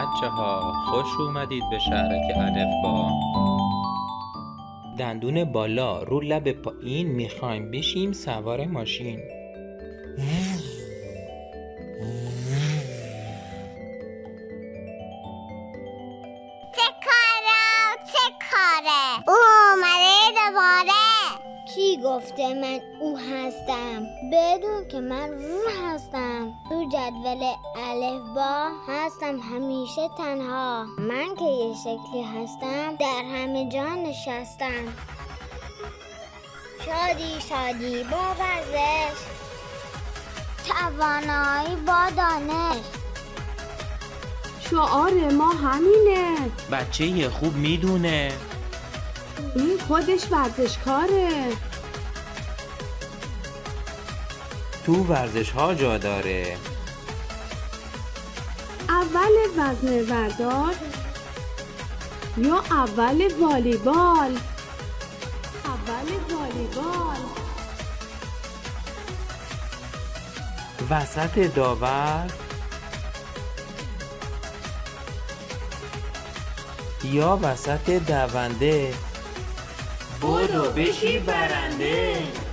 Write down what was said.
بچه‌ها، خوش اومدید به شهرک الفبا. دندون بالا رو لب پایین میخوایم بشیم سوار ماشین. چه کاره؟ او اومده دوباره. کی گفته من او هستم؟ بدون که من رو هستم. تو جدول الفبا هستم همیشه تنها. من که یه شکلی هستم در همه جا نشستم. شادی با ورزش، توانایی با دانش. شعار ما همینه. بچه خوب میدونه این خودش ورزشکاره. تو ورزش ها جا داره. اول وزنه بردار یا اول والیبال؟ اول والیبال. وسط داور یا وسط دونده؟ برو بشی برنده.